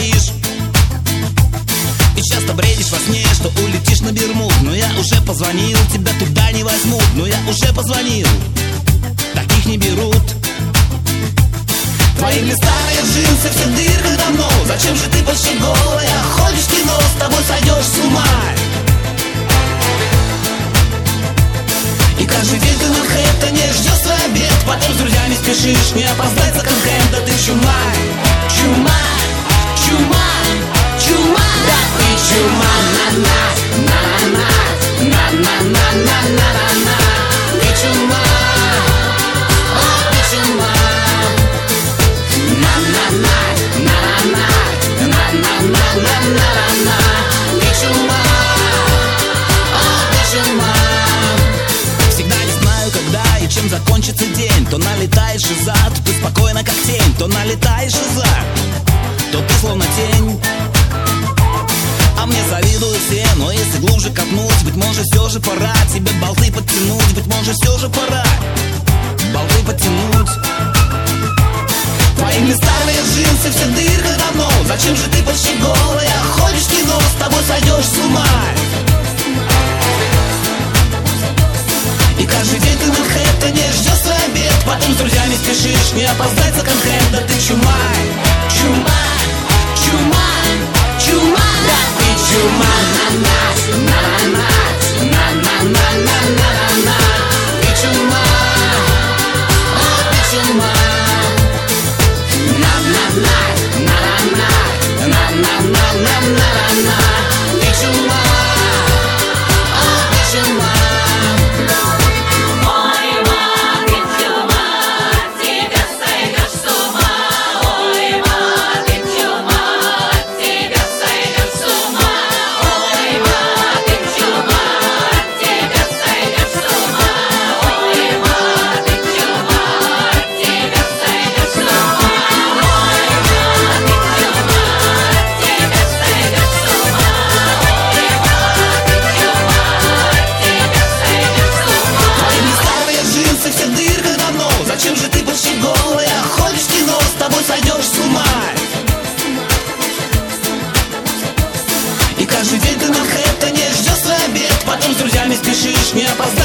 спишь. И часто бредишь во сне, что улетишь на Бермуд. Но я уже позвонил, тебя туда не возьмут. Но я уже позвонил, таких не берут. Твои блистали джинсы, все в дырках давно. Зачем же ты почти голая? Ходишь в кино, с тобой сойдешь с ума. И каждый день ты на Манхэттене ждешь свой обед. Потом с друзьями спешишь, не опоздать за контент. Да ты чума, чума, чума, чума. Да ты чума, на-на, на-на, на-на, на-на-на-на. Ты чума, ты чума. На-на-на, на-на, на-на-на-на-на-на. Ты чума, ты чума. Всегда не знаю, когда и чем закончится день. То налетаешь шиза, то ты спокойно как тень. То налетаешь шиза, то ты словно тень. А мне завидуют все, но если глубже копнуть, быть может все же пора тебе болты подтянуть. Быть может все же пора болты подтянуть. Твои блистали джинсы, все в дырках давно. Зачем же ты почти голая? Ходишь в кино, с тобой сойдешь с ума. И каждый день ты на Манхэттене ждешь свой обед. Потом с друзьями спешишь, не опоздать за контент. Да ты чума, чума, чума, чума. Да ты чума, на-на, на-на, на-на-на-на-на-на. Ты чума, ты чума. На-на-на, на-на, на-на-на-на-на-на. Ты чума, ты чума. Зачем же ты почти голая? Ходишь в кино, с тобой сойдешь с ума. И каждый день ты на Манхэттене ждешь свой обед. Потом с друзьями спешишь, не опоздать